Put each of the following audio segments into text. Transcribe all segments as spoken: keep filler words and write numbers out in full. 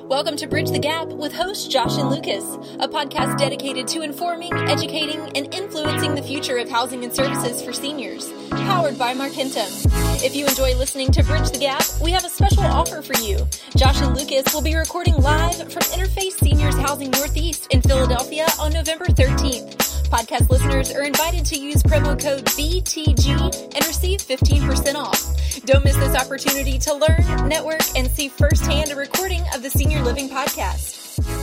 Welcome to Bridge the Gap with hosts Josh and Lucas, a podcast dedicated to informing, educating, and influencing the future of housing and services for seniors, powered by Markentum. If you enjoy listening to Bridge the Gap, we have a special offer for you. Josh and Lucas will be recording live from Interface Seniors Housing Northeast in Philadelphia on November thirteenth. Podcast listeners are invited to use promo code B T G and receive fifteen percent off. Don't miss this opportunity to learn, network, and see firsthand a recording of the Senior Living Podcast.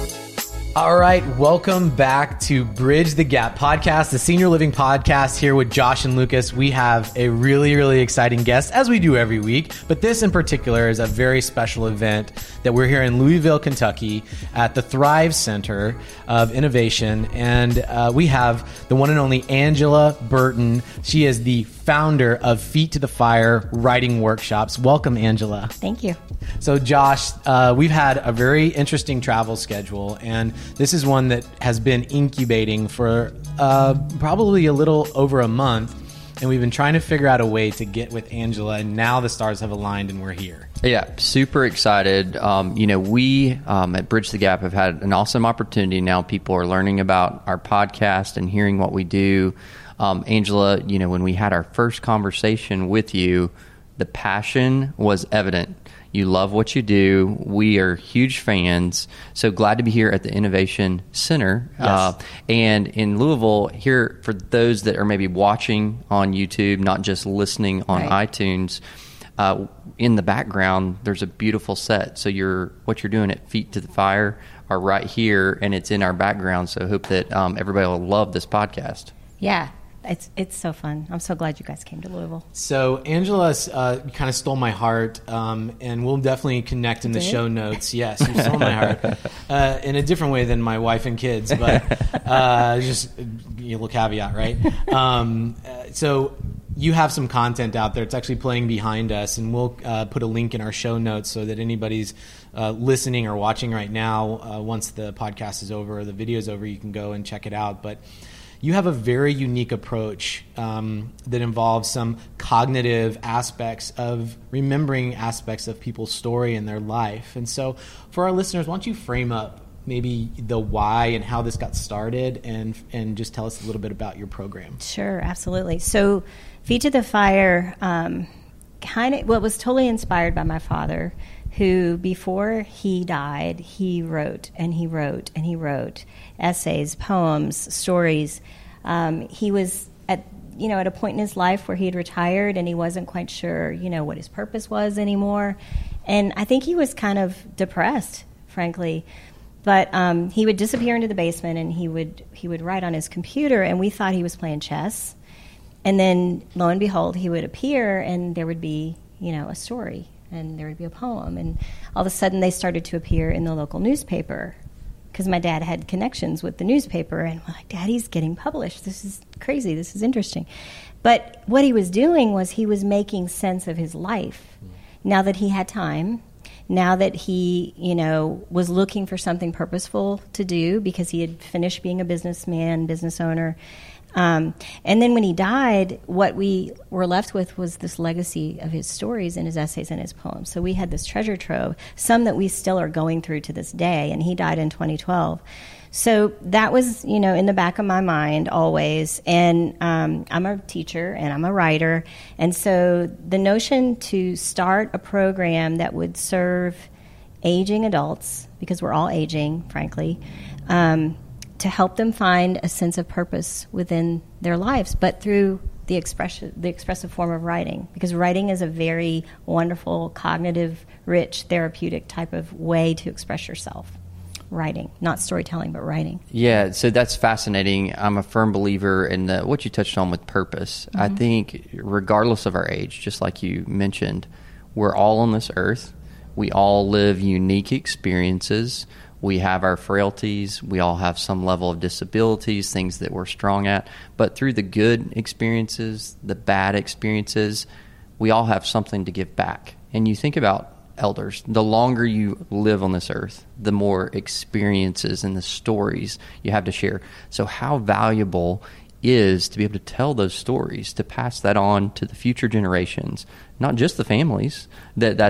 All right, welcome back to Bridge the Gap podcast, the Senior Living Podcast, here with Josh and Lucas. We have a really, really exciting guest, as we do every week, but this in particular is a very special event that we're here in Louisville, Kentucky, at the Thrive Center of Innovation, and uh, we have the one and only Angela Burton. She is the founder of Feet to the Fire Writing Workshops. Welcome, Angela. Thank you. So, Josh, uh, we've had a very interesting travel schedule, and this is one that has been incubating for uh, probably a little over a month, and we've been trying to figure out a way to get with Angela, and now the stars have aligned and we're here. Yeah, super excited. Um, you know, we um, at Bridge the Gap have had an awesome opportunity. Now people are learning about our podcast and hearing what we do. Um, Angela, you know, when we had our first conversation with you, the passion was evident. You love what you do. We are huge fans. So glad to be here at the Innovation Center. Yes. Uh, and in Louisville, here for those that are maybe watching on YouTube, not just listening on Right. iTunes, uh, in the background, there's a beautiful set. So you're what you're doing at Feet to the Fire are right here, and it's in our background. So I hope that um, everybody will love this podcast. Yeah, it's it's so fun. I'm so glad you guys came to Louisville. So Angela uh, kind of stole my heart, um, and we'll definitely connect in the Did? show notes. Yes, you stole my heart uh, in a different way than my wife and kids, but uh, just a little caveat, right? Um, uh, so you have some content out there. It's actually playing behind us, and we'll uh, put a link in our show notes so that anybody's uh, listening or watching right now, uh, once the podcast is over or the video is over, you can go and check it out. But you have a very unique approach um, that involves some cognitive aspects of remembering aspects of people's story and their life. And so for our listeners, why don't you frame up maybe the why and how this got started, and and just tell us a little bit about your program. Sure, absolutely. So Feet to the Fire um, kind of, well, was totally inspired by my father, who before he died, he wrote and he wrote and he wrote essays, poems, stories. Um, he was at, you know, at a point in his life where he had retired and he wasn't quite sure, you know, what his purpose was anymore. And I think he was kind of depressed, frankly. But um, he would disappear into the basement and he would he would write on his computer, and we thought he was playing chess. And then, lo and behold, he would appear and there would be, you know, a story. And there would be a poem, and all of a sudden they started to appear in the local newspaper because my dad had connections with the newspaper, and we're like, Daddy's getting published. This is crazy. This is interesting. But what he was doing was he was making sense of his life. Now that he had time, now that he, you know, was looking for something purposeful to do because he had finished being a businessman, business owner. Um, and then when he died, what we were left with was this legacy of his stories and his essays and his poems. So we had this treasure trove, some that we still are going through to this day, and he died in twenty twelve. So that was, you know, in the back of my mind always. And um, I'm a teacher and I'm a writer. And so the notion to start a program that would serve aging adults, because we're all aging, frankly, um, to help them find a sense of purpose within their lives, but through the expression, the expressive form of writing, because writing is a very wonderful, cognitive, rich, therapeutic type of way to express yourself. Writing, not storytelling, but writing. Yeah, so that's fascinating. I'm a firm believer in the, what you touched on with purpose. Mm-hmm. I think regardless of our age, just like you mentioned, we're all on this earth. We all live unique experiences. We have our frailties. We all have some level of disabilities, things that we're strong at. But through the good experiences, the bad experiences, we all have something to give back. And you think about elders, the longer you live on this earth, the more experiences and the stories you have to share. So how valuable is to be able to tell those stories, to pass that on to the future generations, not just the families that that's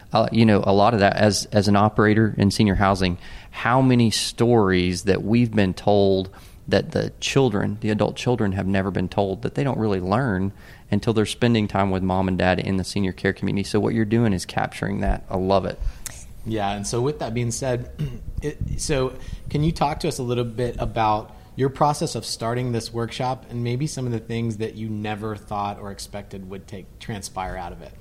uh, you know, a lot of that as as an operator in senior housing, how many stories that we've been told that the children, the adult children, have never been told, that they don't really learn until they're spending time with mom and dad in the senior care community. So what you're doing is capturing that. I love it. Yeah, and so with that being said, it, so can you talk to us a little bit about your process of starting this workshop and maybe some of the things that you never thought or expected would take transpire out of it?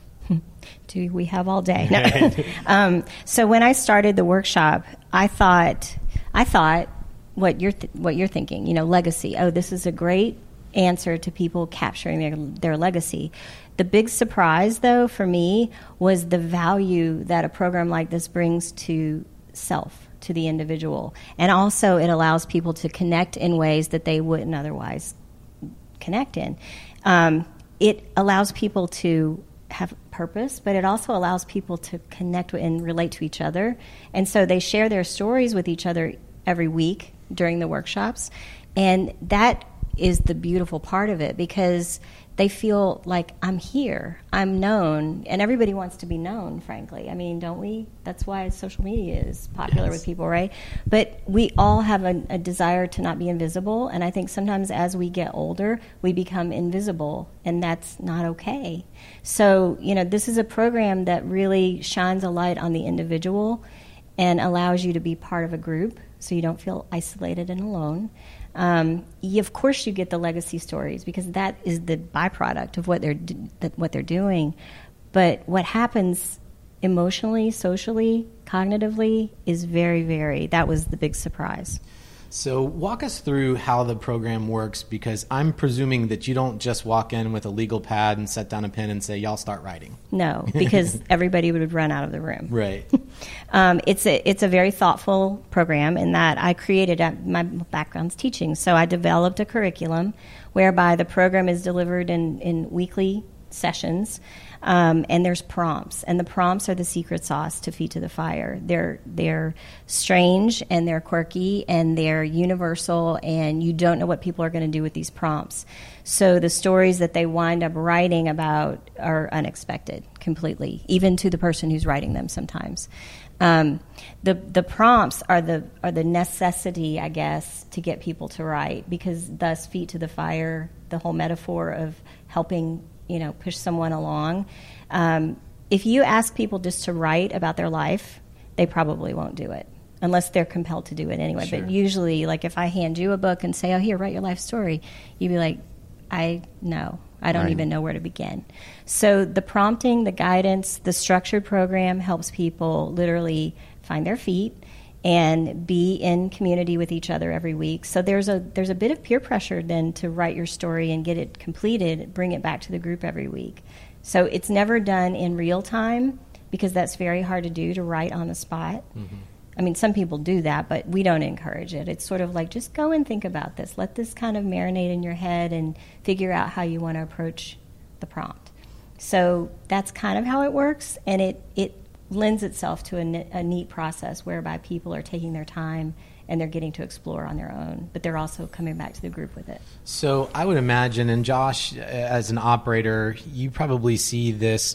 Do we have all day? No. um, so when I started the workshop, I thought, I thought what you're th- what you're thinking. You know, legacy. Oh, this is a great answer to people capturing their their legacy. The big surprise, though, for me was the value that a program like this brings to self, to the individual, and also it allows people to connect in ways that they wouldn't otherwise connect in. Um, it allows people to have purpose, but it also allows people to connect and relate to each other. And so they share their stories with each other every week during the workshops. And that is the beautiful part of it, because they feel like I'm here, I'm known, and everybody wants to be known, frankly. I mean, don't we? That's why social media is popular yes. with people, right? But we all have a, a desire to not be invisible, and I think sometimes as we get older, we become invisible, and that's not okay. So, you know, this is a program that really shines a light on the individual and allows you to be part of a group so you don't feel isolated and alone. Um, you, of course, you get the legacy stories because that is the byproduct of what they're that what they're doing. But what happens emotionally, socially, cognitively is very, very. That was the big surprise. So walk us through how the program works, because I'm presuming that you don't just walk in with a legal pad and set down a pen and say, y'all start writing. No, because everybody would run out of the room. Right. um, it's a it's a very thoughtful program in that I created, a, my background's teaching, so I developed a curriculum whereby the program is delivered in, in weekly sessions. Um, and there's prompts, and the prompts are the secret sauce to Feet to the Fire. They're they're strange and they're quirky and they're universal, and you don't know what people are going to do with these prompts. So the stories that they wind up writing about are unexpected completely, even to the person who's writing them sometimes. Um, the the prompts are the are the necessity, I guess, to get people to write, because thus Feet to the Fire, the whole metaphor of helping, you know, push someone along. Um, if you ask people just to write about their life, they probably won't do it unless they're compelled to do it anyway. Sure. But usually, like if I hand you a book and say, oh, here, write your life story, you'd be like, I know. I don't right. even know where to begin. So the prompting, the guidance, the structured program helps people literally find their feet and be in community with each other every week. So there's a there's a bit of peer pressure then to write your story and get it completed, bring it back to the group every week. So it's never done in real time, because that's very hard to do, to write on the spot. Mm-hmm. I mean, some people do that, but we don't encourage it. It's sort of like, just go and think about this. Let this kind of marinate in your head and figure out how you want to approach the prompt. So that's kind of how it works, and it it lends itself to a, a neat process whereby people are taking their time and they're getting to explore on their own, but they're also coming back to the group with it. So I would imagine, and Josh, as an operator, you probably see this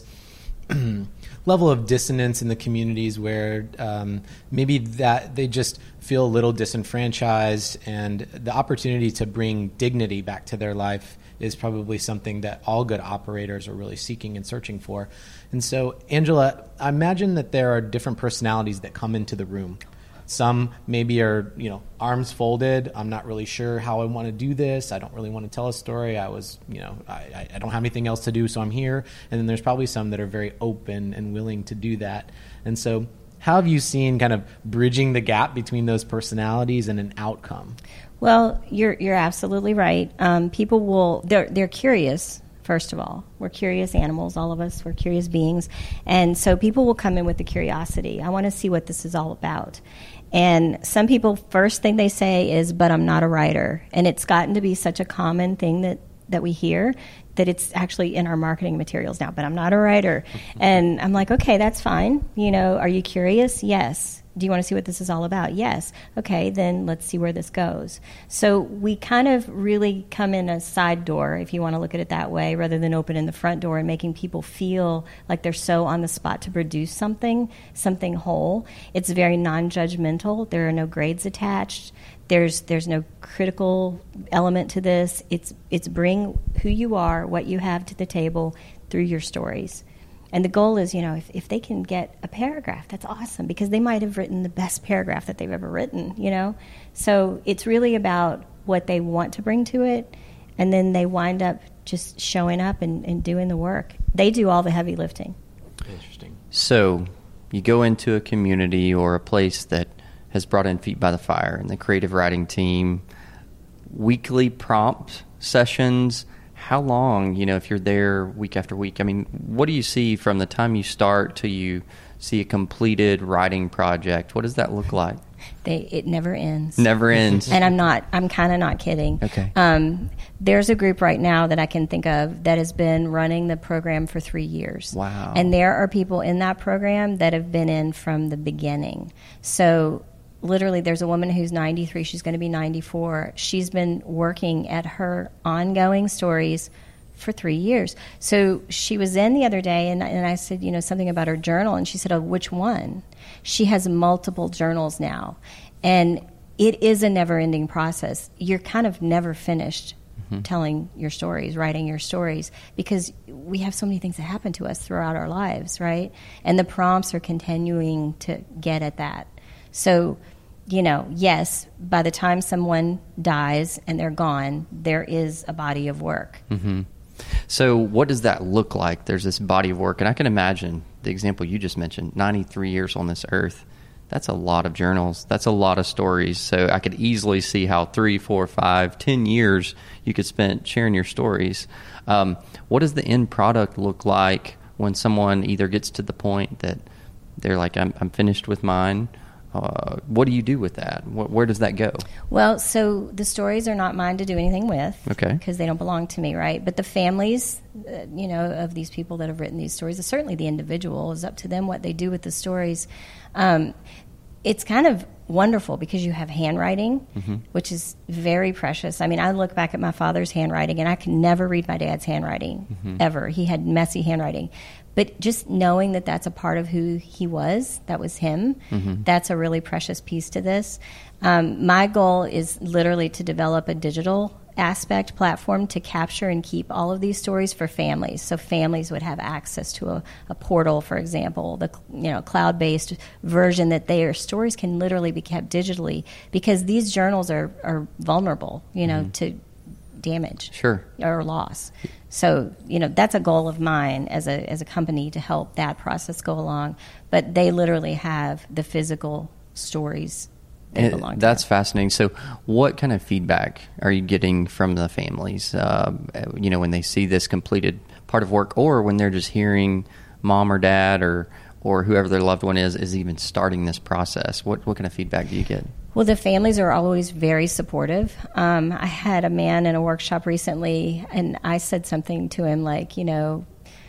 level of dissonance in the communities where um, maybe that they just feel a little disenfranchised, and the opportunity to bring dignity back to their life is probably something that all good operators are really seeking and searching for. And so, Angela, I imagine that there are different personalities that come into the room. Some maybe are, you know, arms folded. I'm not really sure how I want to do this. I don't really want to tell a story. I was, you know, I, I don't have anything else to do, so I'm here. And then there's probably some that are very open and willing to do that. And so, how have you seen kind of bridging the gap between those personalities and an outcome? Well, you're you're absolutely right. Um, people will they're they're curious. First of all, we're curious animals, all of us. We're curious beings, and so people will come in with the curiosity. I want to see what this is all about. And some people, first thing they say is, "But I'm not a writer," and it's gotten to be such a common thing that that we hear that it's actually in our marketing materials now. But I'm not a writer, and I'm like, okay, that's fine. You know, are you curious? Yes. do you want to see what this is all about? Yes. Okay, then let's see where this goes. So we kind of really come in a side door, if you want to look at it that way, rather than open in the front door and making people feel like they're so on the spot to produce something, something whole. It's very non-judgmental. There are no grades attached. There's there's no critical element to this. It's it's bring who you are, what you have to the table through your stories. And the goal is, you know, if, if they can get a paragraph, that's awesome, because they might have written the best paragraph that they've ever written, you know. So it's really about what they want to bring to it, and then they wind up just showing up and, and doing the work. They do all the heavy lifting. Interesting. So you go into a community or a place that has brought in Feet by the Fire and the creative writing team, weekly prompt sessions. How long, you know, if you're there week after week, I mean, what do you see from the time you start till you see a completed writing project? What does that look like? They, it never ends. Never ends. And I'm not, I'm kind of not kidding. Okay. Um, there's a group right now that I can think of that has been running the program for three years. Wow. And there are people in that program that have been in from the beginning. So literally, there's a woman who's ninety-three. She's going to be ninety-four. She's been working at her ongoing stories for three years. So she was in the other day, and, and I said, you know, something about her journal, and she said, oh, which one? She has multiple journals now. And it is a never-ending process. You're kind of never finished mm-hmm. telling your stories, writing your stories, because we have so many things that happen to us throughout our lives, right? And the prompts are continuing to get at that. So, you know, yes, by the time someone dies and they're gone, there is a body of work. Mm-hmm. So what does that look like? There's this body of work, and I can imagine the example you just mentioned, ninety-three years on this earth. That's a lot of journals. That's a lot of stories. So I could easily see how three, four, five, ten years you could spend sharing your stories. Um, what does the end product look like when someone either gets to the point that they're like, I'm, I'm finished with mine? Uh, what do you do with that? Wh- where does that go? Well, so the stories are not mine to do anything with, okay, because they don't belong to me, right? But the families, uh, you know, of these people that have written these stories, certainly the individual, is up to them what they do with the stories. Um, it's kind of wonderful because you have handwriting, mm-hmm. which is very precious. I mean, I look back at my father's handwriting, and I could never read my dad's handwriting, mm-hmm. ever. He had messy handwriting. But just knowing that that's a part of who he was, that was him, mm-hmm. that's a really precious piece to this. Um, my goal is literally to develop a digital aspect platform to capture and keep all of these stories for families. So families would have access to a, a portal, for example, the you know cloud-based version that their stories can literally be kept digitally, because these journals are, are vulnerable, you know, mm-hmm. to damage sure. or loss. So, you know, that's a goal of mine as a as a company to help that process go along. But they literally have the physical stories that belong to That's them. fascinating. So what kind of feedback are you getting from the families, uh, you know, when they see this completed part of work, or when they're just hearing mom or dad or, or whoever their loved one is, is even starting this process? What, what kind of feedback do you get? Well, the families are always very supportive. Um, I had a man in a workshop recently, and I said something to him like, you know,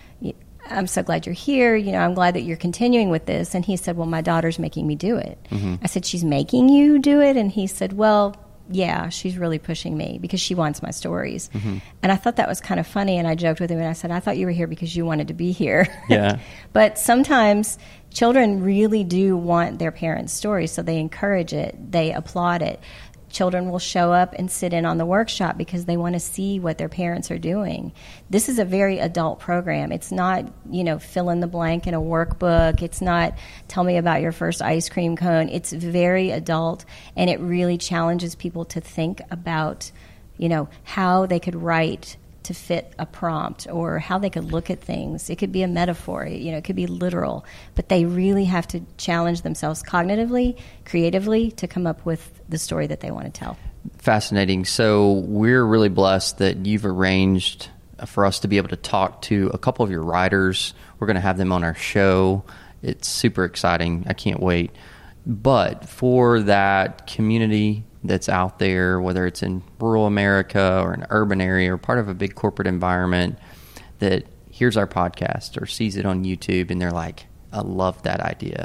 I'm so glad you're here. You know, I'm glad that you're continuing with this. And he said, well, my daughter's making me do it. Mm-hmm. I said, she's making you do it? And he said, well, yeah, she's really pushing me because she wants my stories. Mm-hmm. And I thought that was kind of funny. And I joked with him and I said, I thought you were here because you wanted to be here. Yeah. But sometimes children really do want their parents' stories, so they encourage it. They applaud it. Children will show up and sit in on the workshop because they want to see what their parents are doing. This is a very adult program. It's not, you know, fill in the blank in a workbook. It's not tell me about your first ice cream cone. It's very adult, and it really challenges people to think about, you know, how they could write to fit a prompt, or how they could look at things. It could be a metaphor, you know, it could be literal, but they really have to challenge themselves cognitively, creatively, to come up with the story that they want to tell. Fascinating. So we're really blessed that you've arranged for us to be able to talk to a couple of your writers. We're going to have them on our show. It's super exciting. I can't wait. But for that community that's out there, whether it's in rural America or an urban area or part of a big corporate environment, that hears our podcast or sees it on YouTube and they're like, I love that idea.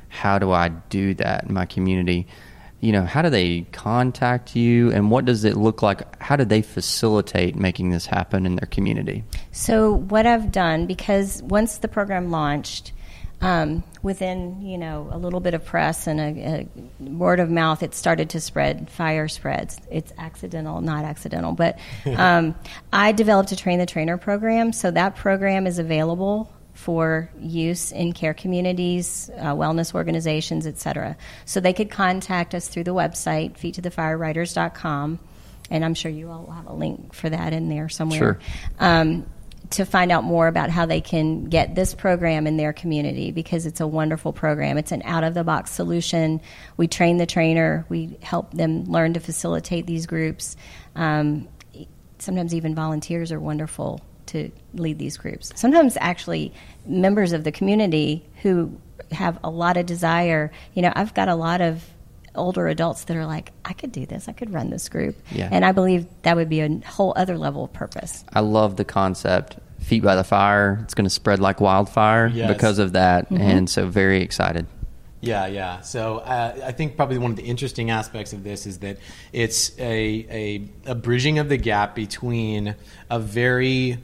how do I do that in my community? You know, how do they contact you, and what does it look like? How do they facilitate making this happen in their community? So what I've done, because once the program launched, um, within, you know, a little bit of press and a, a word of mouth, it started to spread. Fire spreads. It's accidental, not accidental. But um, I developed a Train the Trainer program, so that program is available for use in care communities, uh, wellness organizations, et cetera. So they could contact us through the website, feet to the fire writers dot com, and I'm sure you all will have a link for that in there somewhere, sure. um, to find out more about how they can get this program in their community, because it's a wonderful program. It's an out-of-the-box solution. We train the trainer. We help them learn to facilitate these groups. Um, sometimes even volunteers are wonderful to lead these groups. Sometimes actually members of the community who have a lot of desire. You know, I've got a lot of older adults that are like, I could do this. I could run this group. Yeah. And I believe that would be a whole other level of purpose. I love the concept. Feet by the fire. It's going to spread like wildfire Yes. because of that. Mm-hmm. And so very excited. Yeah, yeah. So uh, I think probably one of the interesting aspects of this is that it's a, a, a bridging of the gap between a very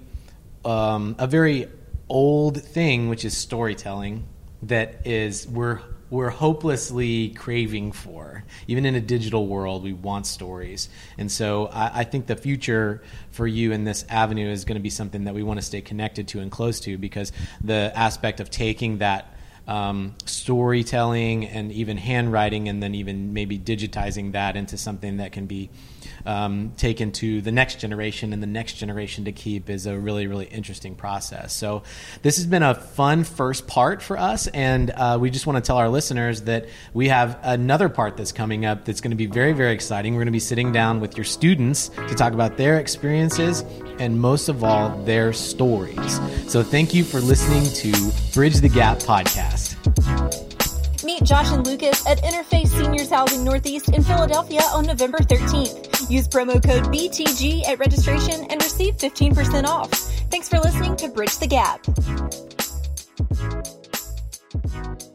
um, a very old thing, which is storytelling, that is we're we're hopelessly craving for. Even in a digital world, we want stories. And so I, I think the future for you in this avenue is going to be something that we want to stay connected to and close to, because the aspect of taking that um, storytelling and even handwriting, and then even maybe digitizing that into something that can be um, taken to the next generation and the next generation to keep, is a really, really interesting process. So this has been a fun first part for us, and uh, we just want to tell our listeners that we have another part that's coming up that's going to be very, very exciting. We're going to be sitting down with your students to talk about their experiences and, most of all, their stories. So thank you for listening to Bridge the Gap podcast. Meet Josh and Lucas at Interface Seniors Housing Northeast in Philadelphia on November thirteenth. Use promo code B T G at registration and receive fifteen percent off. Thanks for listening to Bridge the Gap.